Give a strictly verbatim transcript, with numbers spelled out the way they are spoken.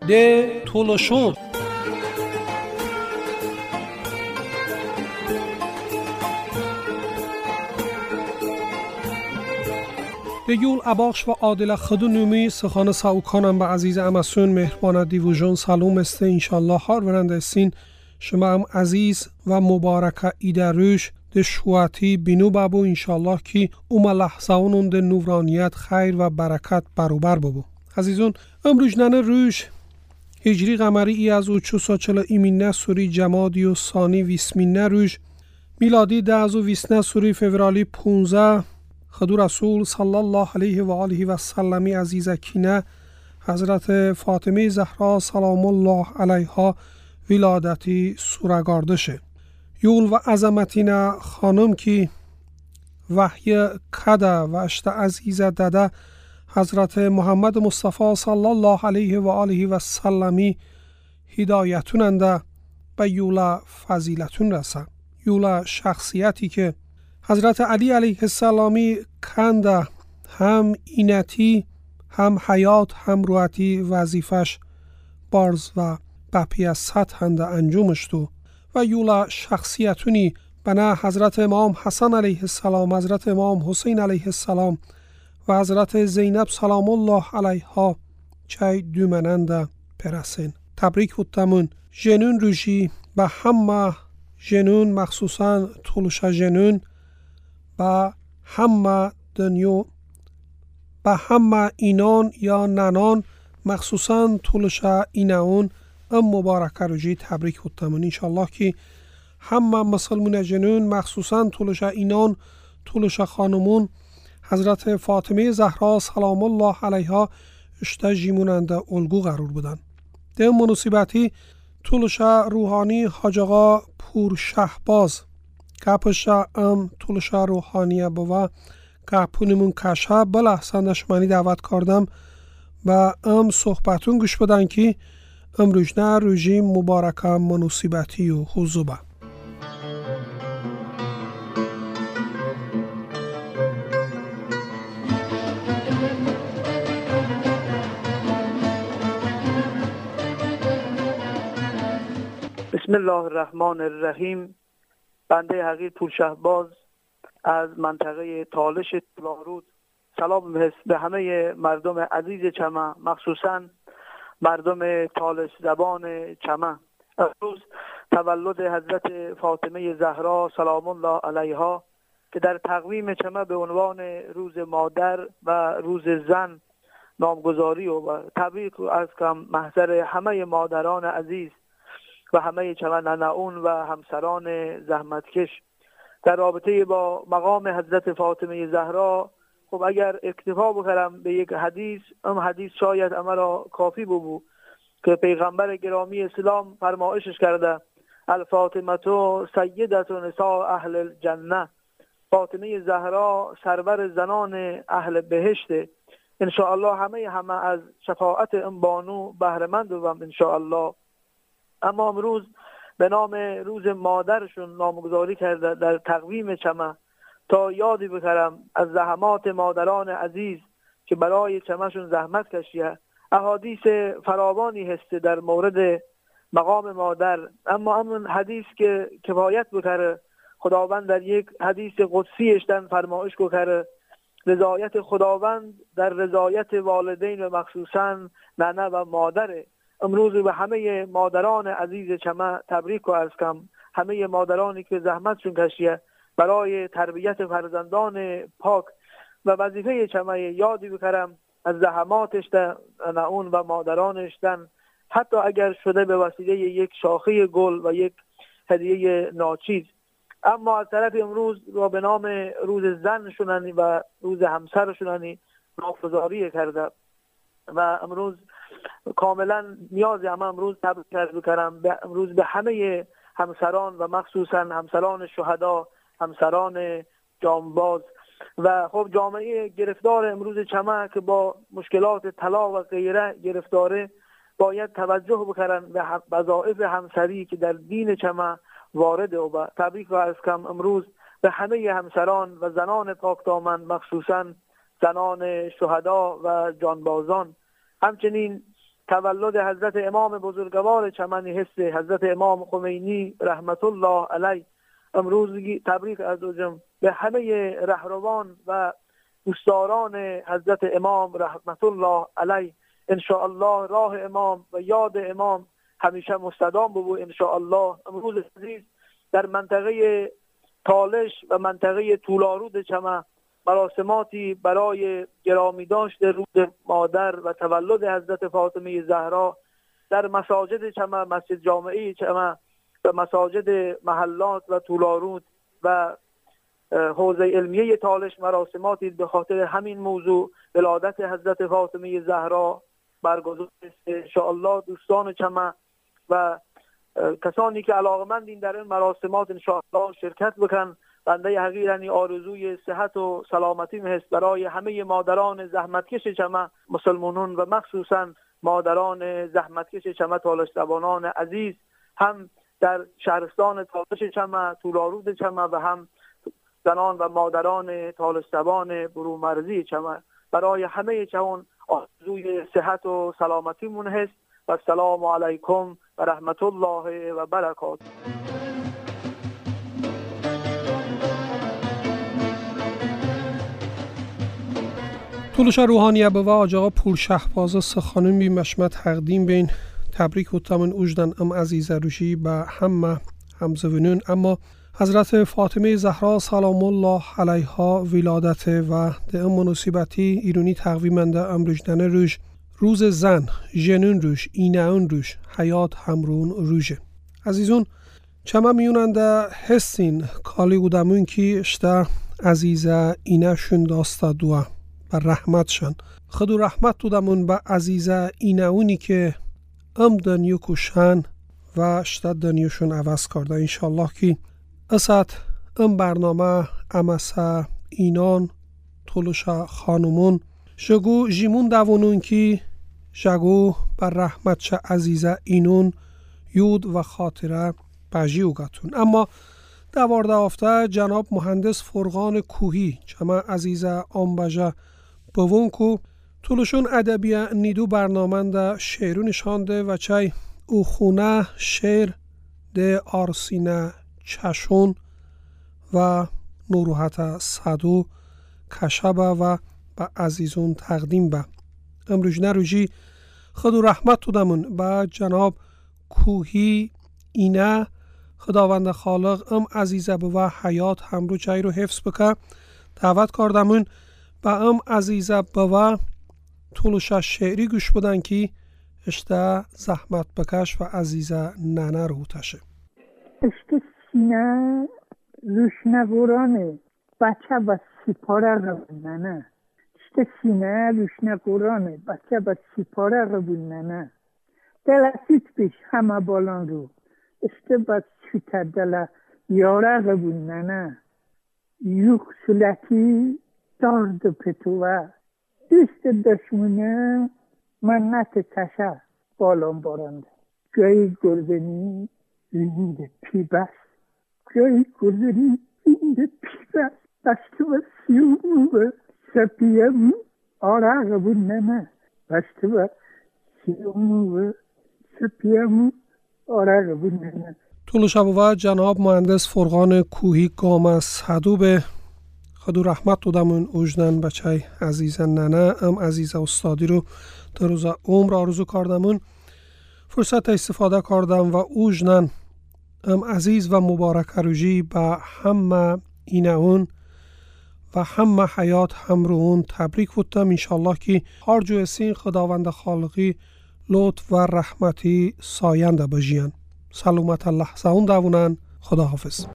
ده تولشون دیول اباخش و عادل خدو نومی سخان ساوکانم به عزیز امسون مهربان دیوژن سلام است انشالله هار ورنده سین شما هم عزیز و مبارکه ایده روش ده شواتی بینو بابو انشالله کی اوم لحظه اونم ده نورانیت خیر و برکت بروبر بابو عزیزون امروز ننه روش هجری قمری ای از او چو ساچل ایمینه سوری جمادی و ثانی ویسمینه روش میلادی ده از او ویسنه سوری فورالی پونزه خدو رسول صلی الله علیه و آله و سلمی عزیزکینه حضرت فاطمه زهرا سلام الله علیها ولادتی سورگاردشه یول و عظمتینه خانم کی وحی کده و اشت عزیزه داده حضرت محمد مصطفی صلی الله علیه و آله و سلمی هدایتوننده به یولا فضیلتون رسه یولا شخصیتی که حضرت علی علیه السلامی کنده هم اینتی هم حیات هم روحتی وظیفش بارز و بپی از سطح هنده انجامشتو و یولا شخصیتونی بنا حضرت امام حسن علیه السلام حضرت امام حسین علیه السلام و حضرت زینب سلام الله علیها چای دومننده پرسین تبریک بودتمون جنون روشی به همه جنون مخصوصا طولش جنون با همه دنیا با همه اینان یا ننان مخصوصا طولش اینان ام مبارکه روشی تبریک بودتمون انشالله که همه مسلمون جنون مخصوصا طولش اینان طولش خانمون حضرت فاطمه زهرا سلام الله علیها اشتجیموننده الگو قرار بودن ده مناسبتی طولش روحانی حاج آقا پور شهباز گپش ام طولش روحانیه بوا گپونمون کشه بله احسندش منی دعوت کردم و ام صحبتون گوش بدن که ام روشنه روژی مبارکه مناسبتی و حضوبه بسم الله الرحمن الرحیم. بنده حقیر پور شهباز از منطقه تالش طلارود سلام به همه مردم عزیز چمن مخصوصا مردم تالش زبان چمن. امروز تولد حضرت فاطمه زهرا سلام الله علیها که در تقویم چمن به عنوان روز مادر و روز زن نامگذاری و تبریک از کم محضر همه مادران عزیز و همه چمن ننعون و همسران زحمتکش در رابطه با مقام حضرت فاطمه زهرا. خب اگر اکتفا بکنم به یک حدیث، ام حدیث شاید امرا کافی ببو که پیغمبر گرامی اسلام فرمایشش کرده الفاطمه سیدت نساء اهل الجنه، فاطمه زهرا سرور زنان اهل بهشت. ان شاء الله همه همه از شفاعت ام بانو بهره مند بشیم ان شاء الله. اما امروز به نام روز مادرشون نامگذاری کرده در تقویم چمن تا یادی بکرم از زحمات مادران عزیز که برای چمنشون زحمت کشیه. احادیث فراوانی هست در مورد مقام مادر، اما همون حدیث که کفایت بکره خداوند در یک حدیث قدسیش دن فرمایش بکره رضایت خداوند در رضایت والدین و مخصوصا ننه و مادره. امروز به همه مادران عزیز چمن تبریک و عرض کم، همه مادرانی که زحمتشون کشیه برای تربیت فرزندان پاک و وظیفه چمن یادی بکرم از زحماتش در اون و مادرانش دن، حتی اگر شده به وسیله یک شاخه گل و یک هدیه ناچیز. اما از طرف امروز را به نام روز زن شوننی و روز همسر شوننی نامگذاری کرده و امروز کاملا نیازی هم امروز تبریک بکنم امروز به همه همسران و مخصوصا همسران شهدا، همسران جانباز و خب جامعه گرفتار امروز چمن که با مشکلات طلاق و غیره گرفتاره باید توجه بکنن به وظایف همسری که در دین چمن وارده و تبریک و عرض کم امروز به همه همسران و زنان پاک دامن مخصوصا زنان شهدا و جانبازان. همچنین تولد حضرت امام بزرگوار چمن حس حضرت امام خمینی رحمت الله علیه امروزی تبریک عرض می‌کنم به همه رهروان و دوستداران حضرت امام رحمت الله علیه. ان شاء الله راه امام و یاد امام همیشه مستدام بود ان شاء الله. امروز عزیز در منطقه تالش و منطقه طولارود چمن مراسماتی برای گرامی داشت روز مادر و تولد حضرت فاطمه زهرا در مساجد چمن، مسجد جامعه چمن و مساجد محلات و طولارود و حوزه علمیه تالش مراسماتی به خاطر همین موضوع ولادت حضرت فاطمه زهرا برگزار است. ان شاء الله دوستان چمن و کسانی که علاقه‌مندین در این مراسمات ان شاء الله شرکت بکنن. بنده حقیقی آرزوی صحت و سلامتی هست برای همه مادران زحمتکش چمن مسلمانان و مخصوصا مادران زحمتکش چمن تالش زبانان عزیز، هم در شهرستان تالش چمن، طولارود چمن و هم زنان و مادران تالش زبان برومرزی چمن. برای همه چمن آرزوی صحت و سلامتی مون هست و السلام علیکم و رحمت الله و برکاته. طولش روحانی به و آجاقا پور شهباز سخانون بی مشمت تقدیم بین تبریک و تمن اوجدن ام عزیز روشی به همه همزوینون. اما حضرت فاطمه زهرا سلام الله علیها ولادت و ده ام مناسبتی ایرونی تقویمنده امروجدن روش روز زن جنون روش اینهون روش حیات همرون روشه. عزیزون چما میوننده حسین کالی بودمون که اشته عزیزه اینه شون داسته دوه و رحمتشان خود و رحمت دودمون به عزیزه اینهونی که ام دنیو کشن و اشته دنیوشون عوض کرده. انشالله که اسد ام برنامه امسه اینان طولوش خانمون شگو جیمون دوونون که شگو بر رحمت شه عزیزه اینون یود و خاطره بجیو گتون. اما دوارده آفته جناب مهندس فرقان کوهی چما عزیزه آنبجه بوون کو طولشون ادبیه نیدو برنامه ده شعرو نشانده و چای او خونه شعر ده آرسینه چشون و نوروحت صدو کشبه و با عزیزون تقدیم به امروز نروجی خود و رحمت تودمون با جناب کوهی اینه خداوند خالق ام عزیزه و حیات همرو چای رو حفظ بکه دعوت کردمون با ام عزیزه و طولش شعری گوش بدن که اشته زحمت بکش و عزیزه ننه رو تشه. اشته سینه روش نگورانه بچه با سپاره قبول ننه. اشته سینه روش نگورانه بچه با سپاره قبول ننه. دلسیت بیش همه بالان رو اشته با چوته دل یاره قبول ننه. یوخ سلکی دارد پتوه دوست دشمونه منت تشه بالان بارنده. جایی گردنی زنده پی بس جایی گردنی زنده پی بس بسته و سیومو و سپیمو آره قبول نمه بسته و سیومو و سپیمو آره قبول نمه. طول شب و جناب مهندس فرقان کوهی گام صدو به خدو رحمت دودمون اوجدن بچه عزیزن ننه ام عزیز استادی رو در روز عمر آرزو کردمون فرصت استفاده کردم و اوجدن ام عزیز و مبارک روژی با همه اینهون و همه حیات همرون تبریک بودم. انشالله که هر جو سین خداوند خالقی لطف و رحمتی ساینده بجیان. سلامت الله سعون دوونن. خدا حافظ.